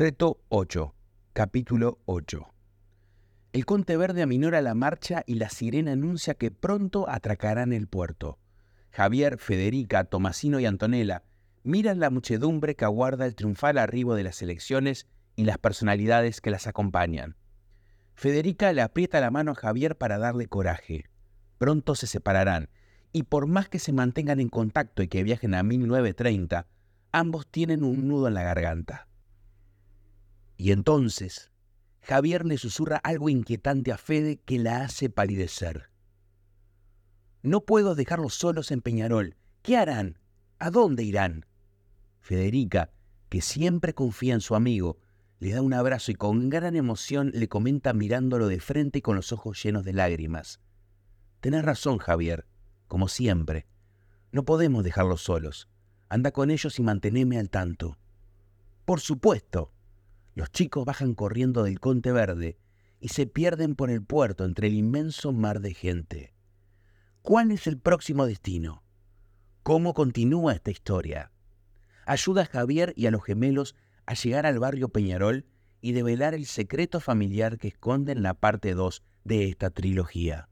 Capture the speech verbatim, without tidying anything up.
Reto ocho, capítulo ocho. El conde verde aminora la marcha y la sirena anuncia que pronto atracarán el puerto. Javier, Federica, Tomasino y Antonella miran la muchedumbre que aguarda el triunfal arribo de las elecciones y las personalidades que las acompañan. Federica le aprieta la mano a Javier para darle coraje. Pronto se separarán, y por más que se mantengan en contacto y que viajen a mil novecientos treinta, ambos tienen un nudo en la garganta. Y entonces, Javier le susurra algo inquietante a Fede que la hace palidecer. «No puedo dejarlos solos en Peñarol. ¿Qué harán? ¿A dónde irán?» Federica, que siempre confía en su amigo, le da un abrazo y con gran emoción le comenta mirándolo de frente y con los ojos llenos de lágrimas. «Tenés razón, Javier, como siempre. No podemos dejarlos solos. Anda con ellos y manteneme al tanto». «Por supuesto». Los chicos bajan corriendo del Conde Verde y se pierden por el puerto entre el inmenso mar de gente. ¿Cuál es el próximo destino? ¿Cómo continúa esta historia? Ayuda a Javier y a los gemelos a llegar al barrio Peñarol y develar el secreto familiar que esconde en la parte dos de esta trilogía.